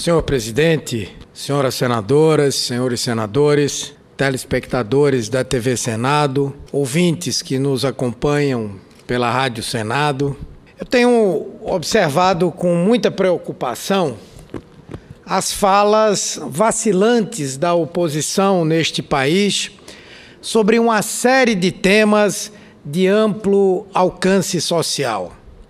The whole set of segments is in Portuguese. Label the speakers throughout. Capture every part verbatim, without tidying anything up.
Speaker 1: Senhor presidente, senhoras senadoras, senhores senadores, telespectadores da T V Senado, ouvintes que nos acompanham pela Rádio Senado, eu tenho observado com muita preocupação as falas vacilantes da oposição neste país sobre uma série de temas de amplo alcance social.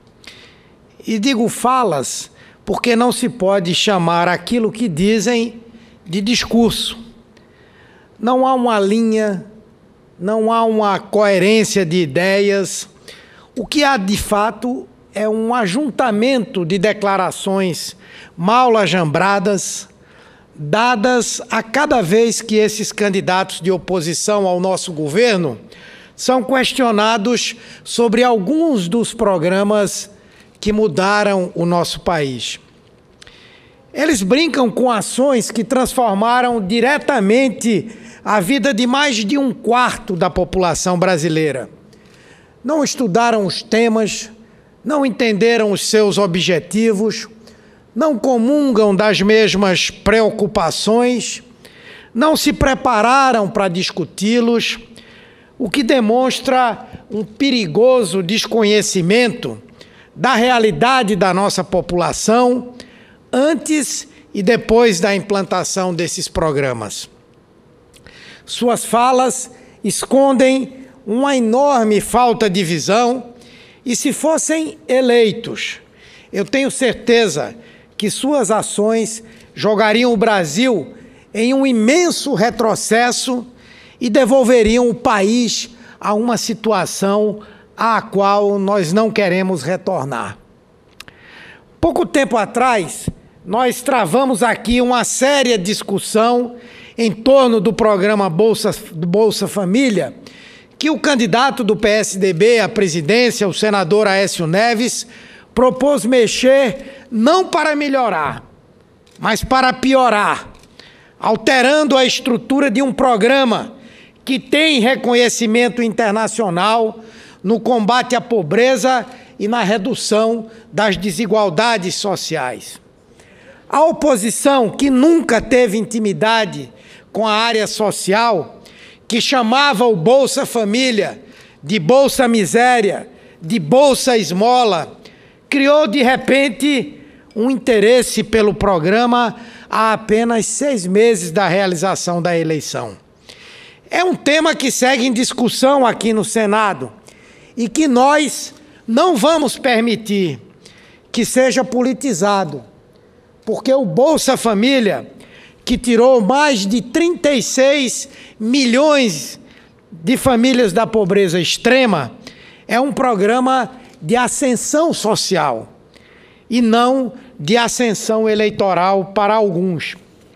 Speaker 1: E digo falas porque não se pode chamar aquilo que dizem de discurso. Não há uma linha, não há uma coerência de ideias. O que há, de fato, é um ajuntamento de declarações mal ajambradas, dadas a cada vez que esses candidatos de oposição ao nosso governo são questionados sobre alguns dos programas que mudaram o nosso país. Eles brincam com ações que transformaram diretamente a vida de mais de um quarto da população brasileira. Não estudaram os temas, não entenderam os seus objetivos, não comungam das mesmas preocupações, não se prepararam para discuti-los, o que demonstra um perigoso desconhecimento da realidade da nossa população antes e depois da implantação desses programas. Suas falas escondem uma enorme falta de visão e, se fossem eleitos, eu tenho certeza que suas ações jogariam o Brasil em um imenso retrocesso e devolveriam o país a uma situação à qual nós não queremos retornar. Pouco tempo atrás, nós travamos aqui uma séria discussão em torno do programa Bolsa, Bolsa Família, que o candidato do P S D B à presidência, o senador Aécio Neves, propôs mexer não para melhorar, mas para piorar, alterando a estrutura de um programa que tem reconhecimento internacional no combate à pobreza e na redução das desigualdades sociais. A oposição, que nunca teve intimidade com a área social, que chamava o Bolsa Família de Bolsa Miséria, de Bolsa Esmola, criou de repente um interesse pelo programa há apenas seis meses da realização da eleição. É um tema que segue em discussão aqui no Senado e que nós não vamos permitir que seja politizado, porque o Bolsa Família, que tirou mais de trinta e seis milhões de famílias da pobreza extrema, é um programa de ascensão social e não de ascensão eleitoral para alguns.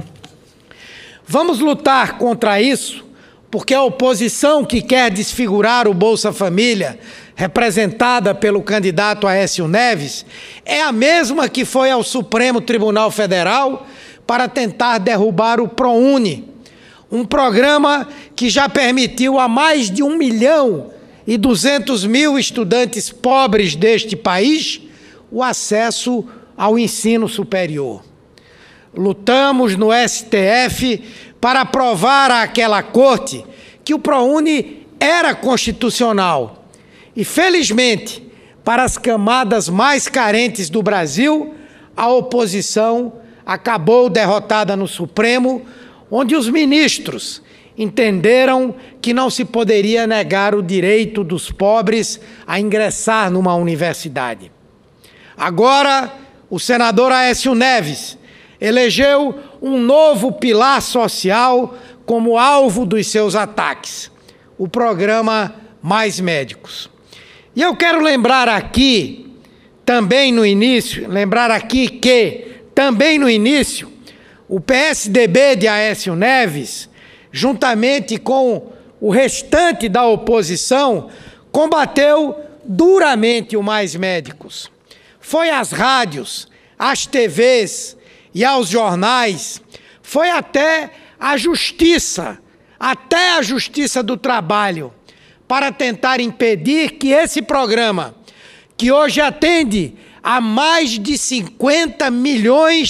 Speaker 1: Vamos lutar contra isso, porque a oposição que quer desfigurar o Bolsa Família, representada pelo candidato Aécio Neves, é a mesma que foi ao Supremo Tribunal Federal para tentar derrubar o ProUni, um programa que já permitiu a mais de um milhão e duzentos mil estudantes pobres deste país o acesso ao ensino superior. Lutamos no S T F para provar àquela corte que o ProUni era constitucional. E, felizmente, para as camadas mais carentes do Brasil, a oposição acabou derrotada no Supremo, onde os ministros entenderam que não se poderia negar o direito dos pobres a ingressar numa universidade. Agora, o senador Aécio Neves elegeu um novo pilar social como alvo dos seus ataques, o programa Mais Médicos. E eu quero lembrar aqui, também no início, lembrar aqui que, também no início, o P S D B de Aécio Neves, juntamente com o restante da oposição, combateu duramente o Mais Médicos. Foi às rádios, às T Vs e aos jornais, foi até a Justiça, até a Justiça do Trabalho, para tentar impedir que esse programa, que hoje atende a mais de cinquenta milhões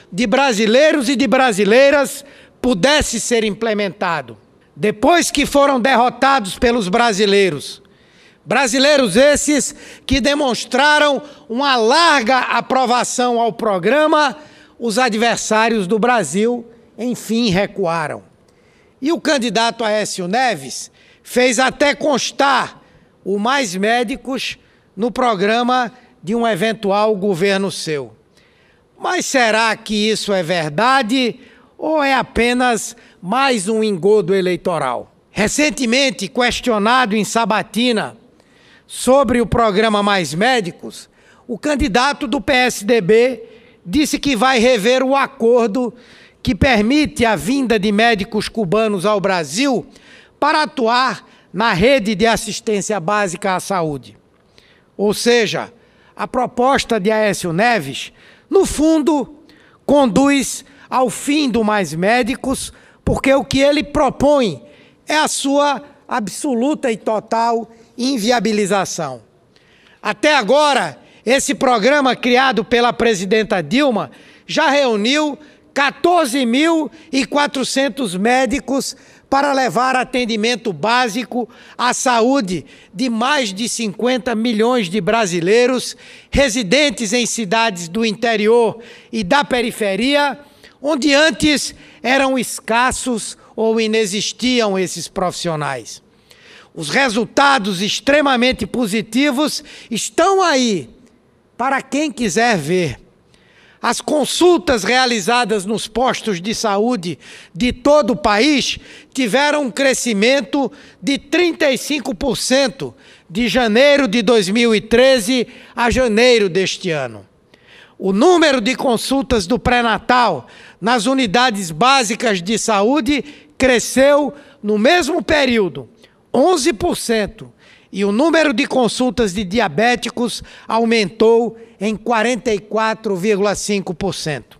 Speaker 1: de brasileiros e de brasileiras pudesse ser implementado. Depois que foram derrotados pelos brasileiros, brasileiros esses que demonstraram uma larga aprovação ao programa, os adversários do Brasil, enfim, recuaram. E o candidato Aécio Neves fez até constar o Mais Médicos no programa de um eventual governo seu. Mas será que isso é verdade ou é apenas mais um engodo eleitoral? Recentemente, questionado em Sabatina sobre o programa Mais Médicos, o candidato do P S D B disse que vai rever o acordo que permite a vinda de médicos cubanos ao Brasil para atuar na rede de assistência básica à saúde. Ou seja, a proposta de Aécio Neves, no fundo, conduz ao fim do Mais Médicos, porque o que ele propõe é a sua absoluta e total inviabilização. Até agora, esse programa criado pela presidenta Dilma já reuniu quatorze mil e quatrocentos médicos para levar atendimento básico à saúde de mais de cinquenta milhões de brasileiros residentes em cidades do interior e da periferia, onde antes eram escassos ou inexistiam esses profissionais. Os resultados extremamente positivos estão aí para quem quiser ver. As consultas realizadas nos postos de saúde de todo o país tiveram um crescimento de trinta e cinco por cento de janeiro de dois mil e treze a janeiro deste ano. O número de consultas do pré-natal nas unidades básicas de saúde cresceu no mesmo período, onze por cento. E o número de consultas de diabéticos aumentou em quarenta e quatro vírgula cinco por cento.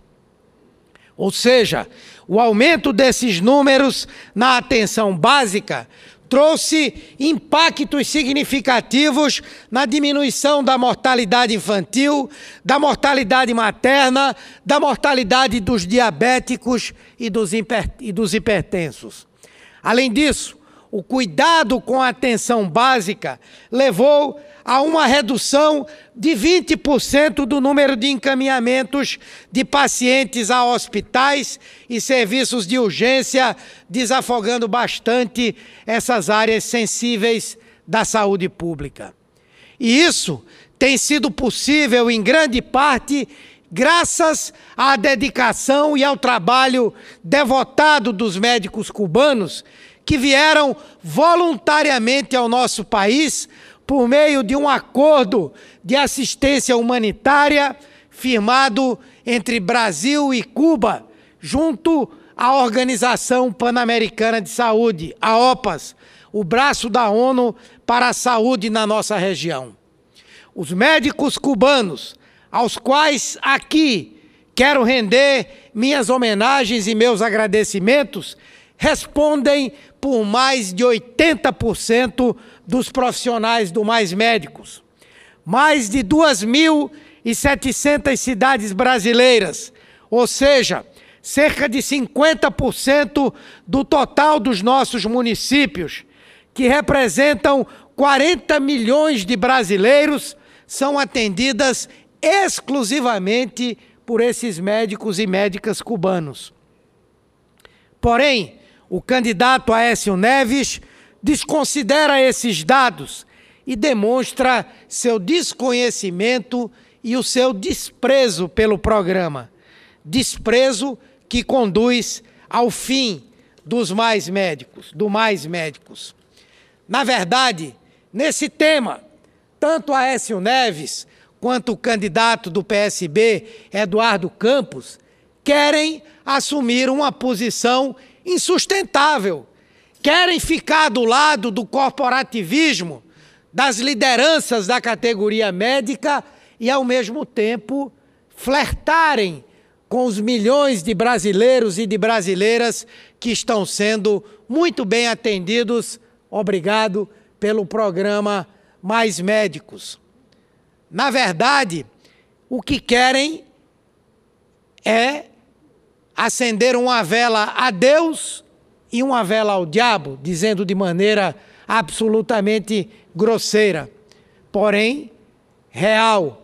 Speaker 1: Ou seja, o aumento desses números na atenção básica trouxe impactos significativos na diminuição da mortalidade infantil, da mortalidade materna, da mortalidade dos diabéticos e dos, hiper, e dos hipertensos. Além disso, o cuidado com a atenção básica levou a uma redução de vinte por cento do número de encaminhamentos de pacientes a hospitais e serviços de urgência, desafogando bastante essas áreas sensíveis da saúde pública. E isso tem sido possível, em grande parte, graças à dedicação e ao trabalho devotado dos médicos cubanos, que vieram voluntariamente ao nosso país por meio de um acordo de assistência humanitária firmado entre Brasil e Cuba, junto à Organização Pan-Americana de Saúde, a OPAS, o braço da ONU para a saúde na nossa região. Os médicos cubanos, aos quais aqui quero render minhas homenagens e meus agradecimentos, respondem por mais de oitenta por cento dos profissionais do Mais Médicos. Mais de duas mil e setecentas cidades brasileiras, ou seja, cerca de cinquenta por cento do total dos nossos municípios, que representam quarenta milhões de brasileiros, são atendidas exclusivamente por esses médicos e médicas cubanos. Porém, o candidato Aécio Neves desconsidera esses dados e demonstra seu desconhecimento e o seu desprezo pelo programa. Desprezo que conduz ao fim dos Mais Médicos, do Mais Médicos. Na verdade, nesse tema, tanto Aécio Neves quanto o candidato do P S B, Eduardo Campos, querem assumir uma posição insustentável. Querem ficar do lado do corporativismo, das lideranças da categoria médica e, ao mesmo tempo, flertarem com os milhões de brasileiros e de brasileiras que estão sendo muito bem atendidos, obrigado, pelo programa Mais Médicos. Na verdade, o que querem é acenderam uma vela a Deus e uma vela ao diabo, dizendo de maneira absolutamente grosseira, porém real.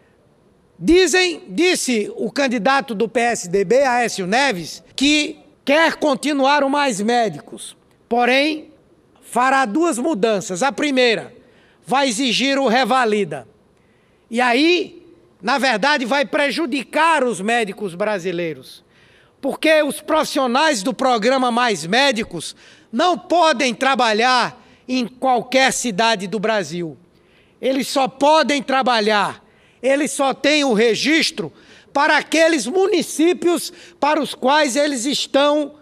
Speaker 1: Dizem, disse o candidato do P S D B, Aécio Neves, que quer continuar o Mais Médicos, porém fará duas mudanças. A primeira, vai exigir o revalida. E aí, na verdade, vai prejudicar os médicos brasileiros, porque os profissionais do programa Mais Médicos não podem trabalhar em qualquer cidade do Brasil. Eles só podem trabalhar, eles só têm o registro para aqueles municípios para os quais eles estão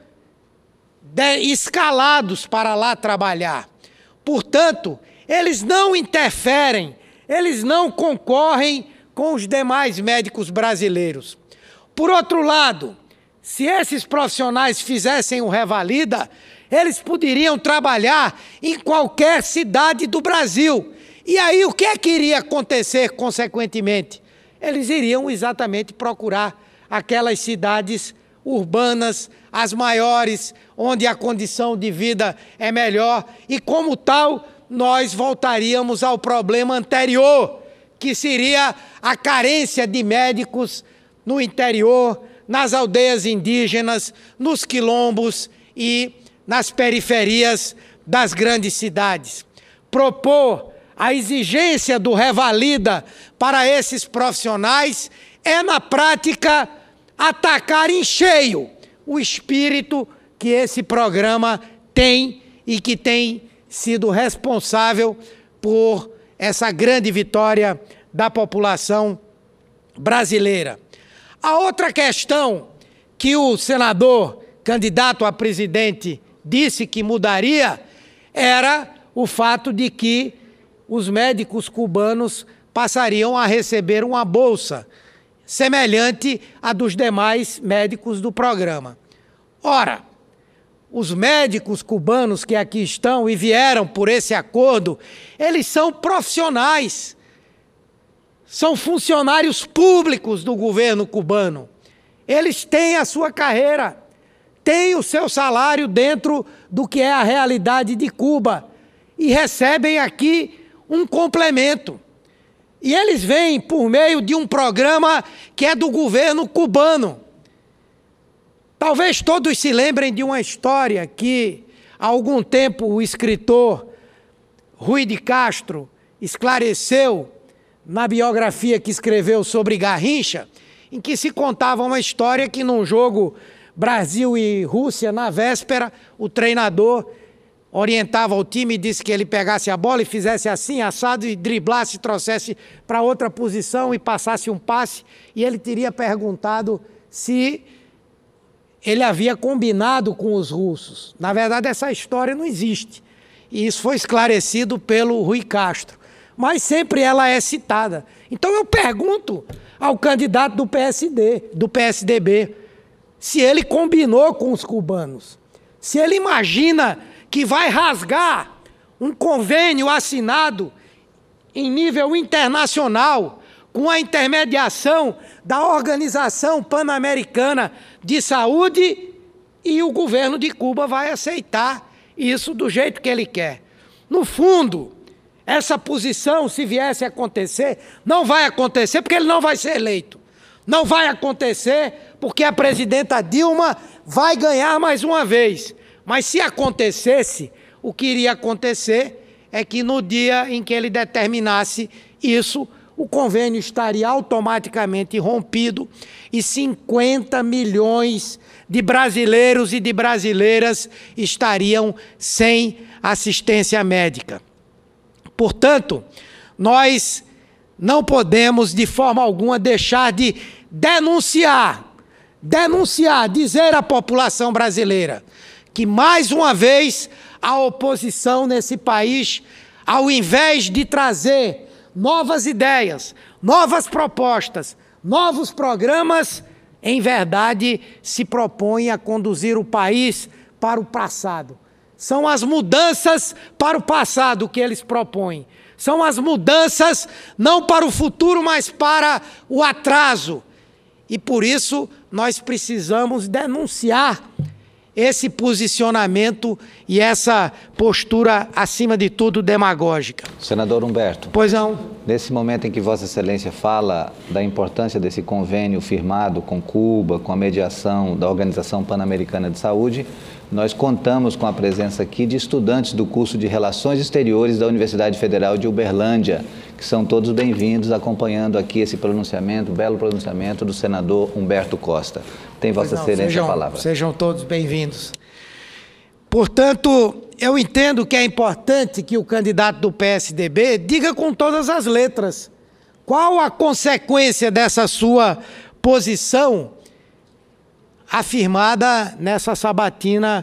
Speaker 1: escalados para lá trabalhar. Portanto, eles não interferem, eles não concorrem com os demais médicos brasileiros. Por outro lado, se esses profissionais fizessem o revalida, eles poderiam trabalhar em qualquer cidade do Brasil. E aí o que é que iria acontecer consequentemente? Eles iriam exatamente procurar aquelas cidades urbanas, as maiores, onde a condição de vida é melhor, e como tal, nós voltaríamos ao problema anterior, que seria a carência de médicos no interior, nas aldeias indígenas, nos quilombos e nas periferias das grandes cidades. Propor a exigência do revalida para esses profissionais é, na prática, atacar em cheio o espírito que esse programa tem e que tem sido responsável por essa grande vitória da população brasileira. A outra questão que o senador candidato a presidente disse que mudaria era o fato de que os médicos cubanos passariam a receber uma bolsa semelhante à dos demais médicos do programa. Ora, os médicos cubanos que aqui estão e vieram por esse acordo, eles são profissionais, são funcionários públicos do governo cubano. Eles têm a sua carreira, têm o seu salário dentro do que é a realidade de Cuba e recebem aqui um complemento. E eles vêm por meio de um programa que é do governo cubano. Talvez todos se lembrem de uma história que, há algum tempo, o escritor Rui de Castro esclareceu na biografia que escreveu sobre Garrincha, em que se contava uma história que, num jogo Brasil e Rússia, na véspera, o treinador orientava o time e disse que ele pegasse a bola e fizesse assim, assado, e driblasse, trouxesse para outra posição e passasse um passe, e ele teria perguntado se ele havia combinado com os russos. Na verdade, essa história não existe. E isso foi esclarecido pelo Rui Castro. Mas sempre ela é citada. Então eu pergunto ao candidato do P S D, do P S D B, se ele combinou com os cubanos. Se ele imagina que vai rasgar um convênio assinado em nível internacional com a intermediação da Organização Pan-Americana de Saúde, e o governo de Cuba vai aceitar isso do jeito que ele quer. No fundo, essa posição, se viesse a acontecer, não vai acontecer porque ele não vai ser eleito. Não vai acontecer porque a presidenta Dilma vai ganhar mais uma vez. Mas se acontecesse, o que iria acontecer é que no dia em que ele determinasse isso, o convênio estaria automaticamente rompido e cinquenta milhões de brasileiros e de brasileiras estariam sem assistência médica. Portanto, nós não podemos de forma alguma deixar de denunciar, denunciar, dizer à população brasileira que, mais uma vez, a oposição nesse país, ao invés de trazer novas ideias, novas propostas, novos programas, em verdade, se propõe a conduzir o país para o passado. São as mudanças para o passado que eles propõem. São as mudanças não para o futuro, mas para o atraso. E por isso nós precisamos denunciar esse posicionamento e essa postura, acima de tudo, demagógica.
Speaker 2: Senador Humberto.
Speaker 1: Pois não.
Speaker 2: Nesse momento em que Vossa Excelência fala da importância desse convênio firmado com Cuba, com a mediação da Organização Pan-Americana de Saúde, nós contamos com a presença aqui de estudantes do curso de Relações Exteriores da Universidade Federal de Uberlândia, que são todos bem-vindos acompanhando aqui esse pronunciamento, belo pronunciamento do senador Humberto Costa. Tem Vossa
Speaker 1: não,
Speaker 2: Excelência
Speaker 1: sejam,
Speaker 2: a palavra.
Speaker 1: Sejam todos bem-vindos. Portanto, eu entendo que é importante que o candidato do P S D B diga com todas as letras qual a consequência dessa sua posição afirmada nessa sabatina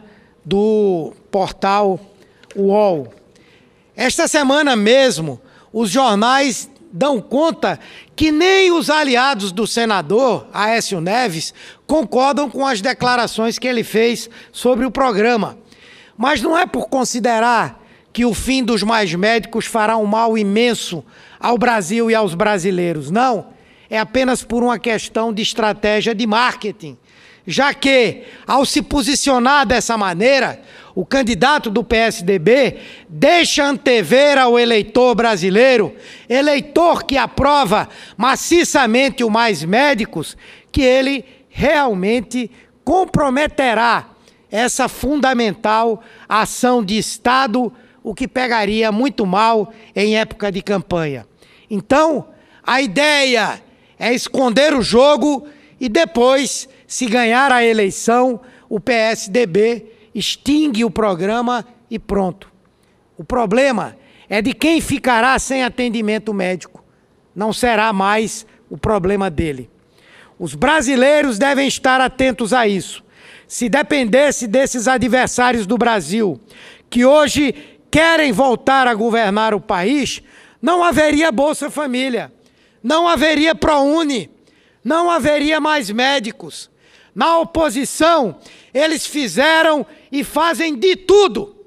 Speaker 1: do portal U O L. Esta semana mesmo, os jornais dão conta que nem os aliados do senador Aécio Neves concordam com as declarações que ele fez sobre o programa. Mas não é por considerar que o fim dos mais médicos fará um mal imenso ao Brasil e aos brasileiros. Não, é apenas por uma questão de estratégia de marketing. Já que, ao se posicionar dessa maneira, o candidato do P S D B deixa antever ao eleitor brasileiro, eleitor que aprova maciçamente o mais médicos, que ele realmente comprometerá essa fundamental ação de Estado, o que pegaria muito mal em época de campanha. Então, a ideia é esconder o jogo e depois, se ganhar a eleição, o P S D B extingue o programa e pronto. O problema é de quem ficará sem atendimento médico. Não será mais o problema dele. Os brasileiros devem estar atentos a isso. Se dependesse desses adversários do Brasil, que hoje querem voltar a governar o país, não haveria Bolsa Família, não haveria ProUni, não haveria mais médicos. Na oposição, eles fizeram e fazem de tudo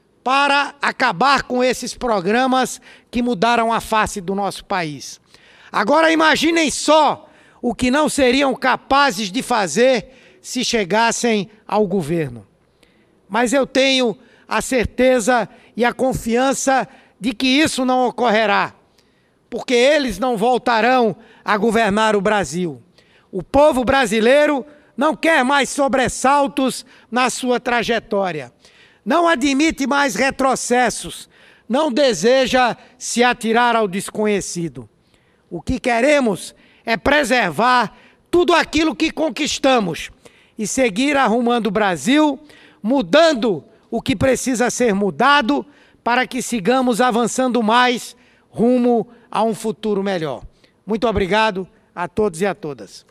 Speaker 1: para acabar com esses programas que mudaram a face do nosso país. Agora imaginem só o que não seriam capazes de fazer se chegassem ao governo. Mas eu tenho a certeza e a confiança de que isso não ocorrerá, porque eles não voltarão a governar o Brasil. O povo brasileiro não quer mais sobressaltos na sua trajetória, não admite mais retrocessos, não deseja se atirar ao desconhecido. O que queremos é preservar tudo aquilo que conquistamos e seguir arrumando o Brasil, mudando o que precisa ser mudado para que sigamos avançando mais rumo a um futuro melhor. Muito obrigado a todos e a todas.